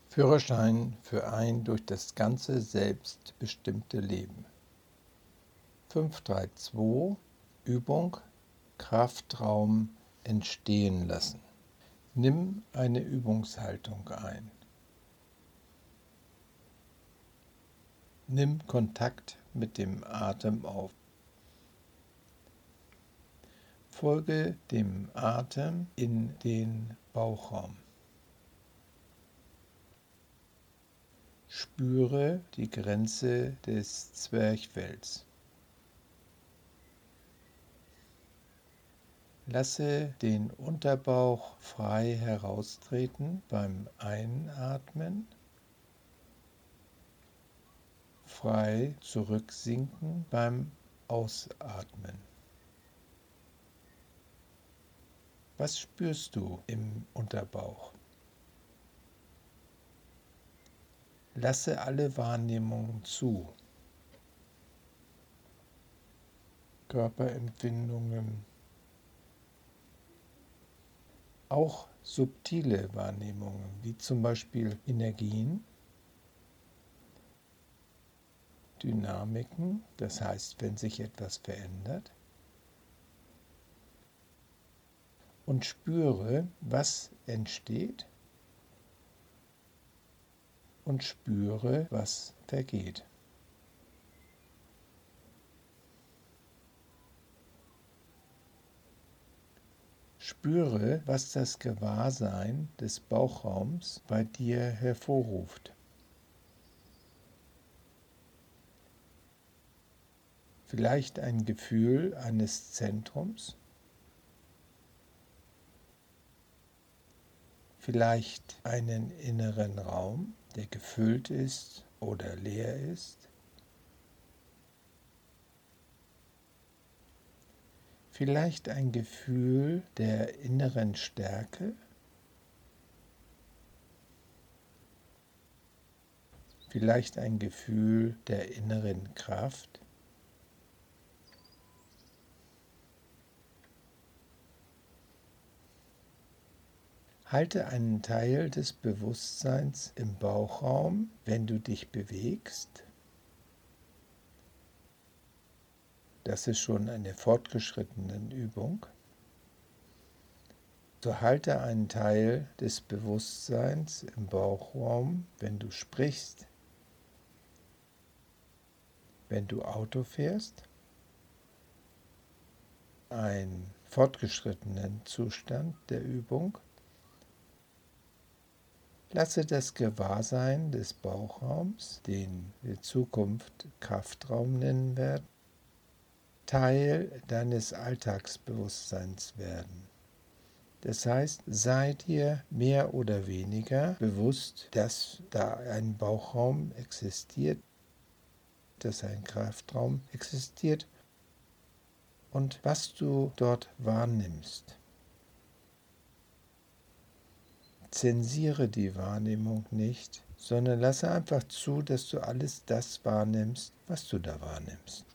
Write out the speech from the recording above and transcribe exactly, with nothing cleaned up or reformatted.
Führerschein für ein durch das ganze Selbst bestimmte Leben. fünf drei zwei Übung Kraftraum entstehen lassen. Nimm eine Übungshaltung ein. Nimm Kontakt mit dem Atem auf. Folge dem Atem in den Bauchraum. Spüre die Grenze des Zwerchfells. Lasse den Unterbauch frei heraustreten beim Einatmen, frei zurücksinken beim Ausatmen. Was spürst du im Unterbauch? Lasse alle Wahrnehmungen zu. Körperempfindungen, auch subtile Wahrnehmungen, wie zum Beispiel Energien, Dynamiken, das heißt, wenn sich etwas verändert. Und spüre, was entsteht, und spüre, was vergeht. Spüre, was das Gewahrsein des Bauchraums bei dir hervorruft. Vielleicht ein Gefühl eines Zentrums, vielleicht einen inneren Raum, der gefüllt ist oder leer ist. Vielleicht ein Gefühl der inneren Stärke, vielleicht ein Gefühl der inneren Kraft. Halte einen Teil des Bewusstseins im Bauchraum, wenn du dich bewegst. Das ist schon eine fortgeschrittene Übung. So halte einen Teil des Bewusstseins im Bauchraum, wenn du sprichst, wenn du Auto fährst. Ein fortgeschrittenen Zustand der Übung. Lasse das Gewahrsein des Bauchraums, den wir in Zukunft Kraftraum nennen werden, Teil deines Alltagsbewusstseins werden. Das heißt, sei dir mehr oder weniger bewusst, dass da ein Bauchraum existiert, dass ein Kraftraum existiert und was du dort wahrnimmst. Zensiere die Wahrnehmung nicht, sondern lasse einfach zu, dass du alles das wahrnimmst, was du da wahrnimmst.